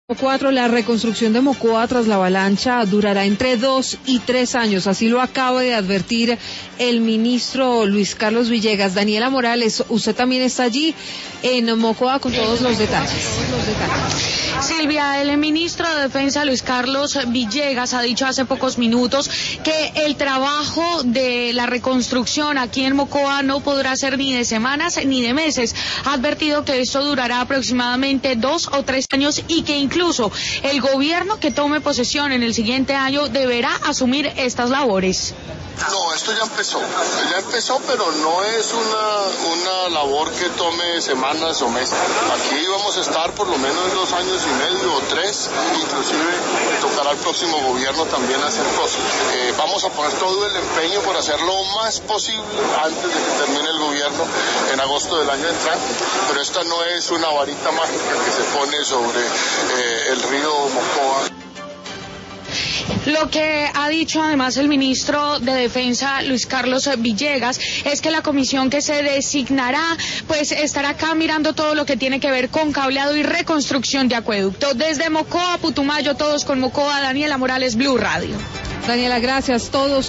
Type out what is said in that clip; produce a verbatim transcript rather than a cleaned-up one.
Cuatro, la reconstrucción de Mocoa tras la avalancha durará entre dos y tres años, así lo acaba de advertir el ministro Luis Carlos Villegas. Daniela Morales, usted también está allí en Mocoa con todos los detalles. Silvia, el ministro de Defensa Luis Carlos Villegas ha dicho hace pocos minutos que el trabajo de la reconstrucción aquí en Mocoa no podrá ser ni de semanas ni de meses. Ha advertido que esto durará aproximadamente dos o tres años y que incluso el gobierno que tome posesión en el siguiente año deberá asumir estas labores. No, esto ya empezó, ya empezó, pero no es una, una labor que tome semanas o meses. Aquí vamos a estar por lo menos dos años y medio o tres, inclusive tocará al próximo gobierno también hacer cosas. Eh, vamos a poner todo el empeño por hacer lo más posible antes de que termine el gobierno en agosto del año entrante, pero esta no es una varita mágica que se pone sobre eh, el río Mocoa. Lo que ha dicho además el ministro de Defensa Luis Carlos Villegas es que la comisión que se designará pues estará acá mirando todo lo que tiene que ver con cableado y reconstrucción de acueducto. Desde Mocoa, Putumayo, todos con Mocoa, Daniela Morales, Blue Radio. Daniela, gracias. Todos